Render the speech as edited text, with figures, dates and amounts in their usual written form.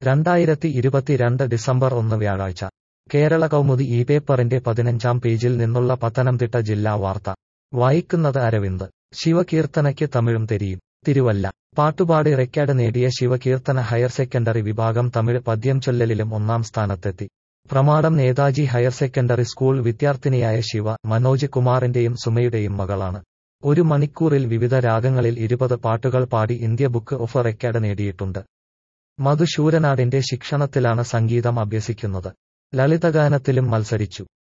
2022 December 1 വ്യാഴാഴ്ച കേരള കൗമുദി ഈ പേപ്പറിന്റെ 15-ാം പേജിൽ നിന്നുള്ള പത്തനംതിട്ട ജില്ലാ വാർത്ത വായിക്കുന്നത് അരവിന്ദ്. ശിവകീർത്തനയ്ക്ക് തമിഴും തെരിയും. തിരുവല്ല. പാട്ടുപാടി റെക്കോർഡ് നേടിയ ശിവകീർത്തന ഹയർ സെക്കൻഡറി വിഭാഗം തമിഴ് പദ്യം ചൊല്ലലിലും 1-ാം സ്ഥാനത്തെത്തി. Pramadam Netaji higher secondary school വിദ്യാർത്ഥിനിയായ ശിവ, മനോജ് കുമാറിന്റെയും സുമയുടെയും മകളാണ്. 1 മണിക്കൂറിൽ വിവിധ രാഗങ്ങളിൽ 20 പാട്ടുകൾ പാടി ഇന്ത്യ ബുക്ക് ഓഫ് റെക്കോർഡ് നേടിയിട്ടുണ്ട്. മധു ശൂരനാടിന്റെ ശിക്ഷണത്തിലാണ് സംഗീതം അഭ്യസിക്കുന്നത്. ലളിതഗാനത്തിലും മത്സരിച്ചു.